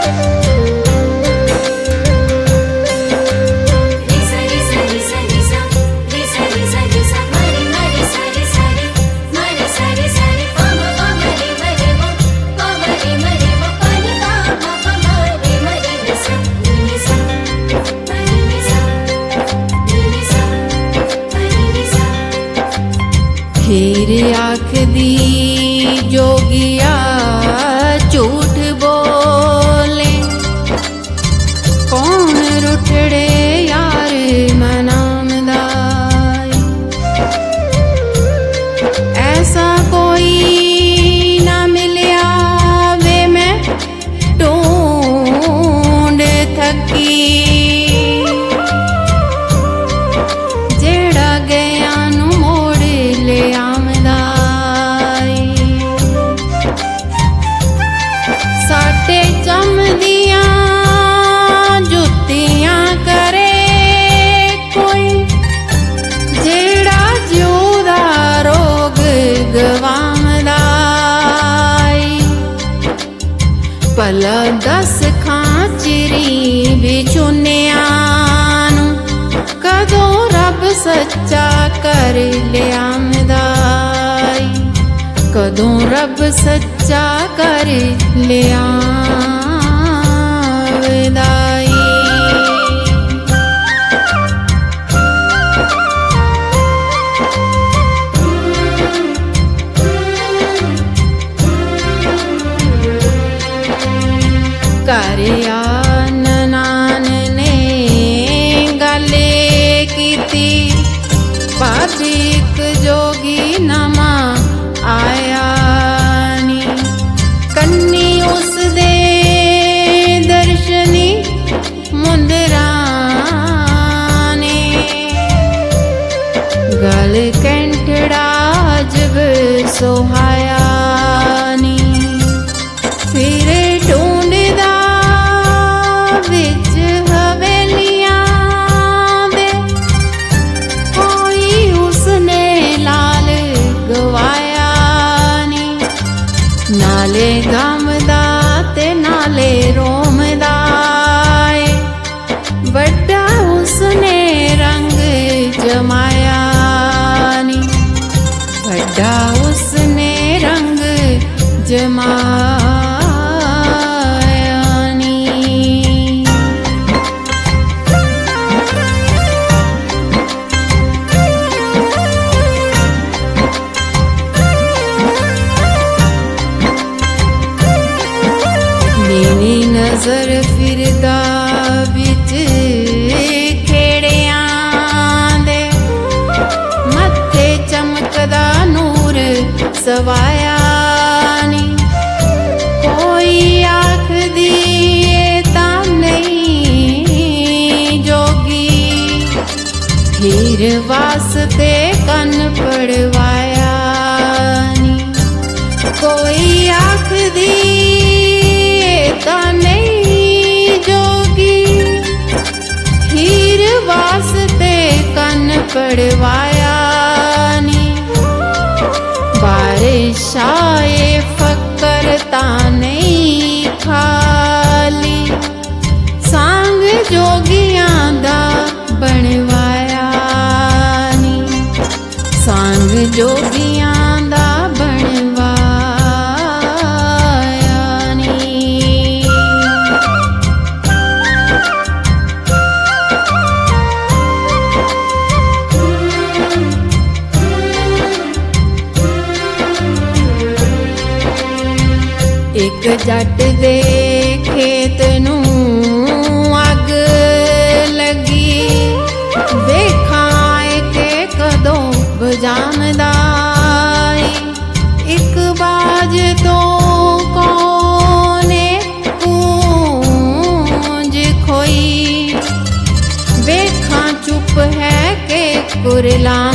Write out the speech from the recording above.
फिर आखदी जोगिया झूठ बोले, कौन रुठड़े यार मनामदा। ऐसा कोई ना मिलिया वे मैं ढूंढ थकी, जेड़ा गया नू मोड़ ले आमदा। साटे चमदियां जुत्तियां करे कोई, जेड़ा ज्योदा रोग गवामदा। भला दस खां चिरी बिछुनिया नू कदों रब सच्चा कर लियामदा। कदों रब सच्चा कर लियामदा। करिया ननान ने गले कीती, भाभी एक जोगी नमा आया नी। कन्नी उस दे दर्शनी मुंदरा ने, गल कैंठड़ा जब सोहाया नी। फिर ढूंढदा विच हवेलियां दे, कोई उसने लाल गवाया नी। नाले गमदा ते नाले रोमदा, बड़ा उसने रंग जमाया नी। बड़ा उसने रंग जमाया नी। मेरी नजर फिरदा विच खेड़ियां दे, मत्थे चमकदा नूर सवाया नी। कोई आखदी तां नहीं जोगी, हीर वास्ते कन पड़वाया नी। कोई आखदी तां नहीं जोगी, हीर वास्ते कन पड़वाया नी। बारिशाए फकर तां नहीं खाली, सांग जोगियां दा बनवाया नी। सांग जोगियां दा बनवाया नी। एक जट दे खेत नू अग लगी, वेखाए के कदों बुझामदा। एक बाज तो कोने गूंज खोई, वेखा चुप है के कुरला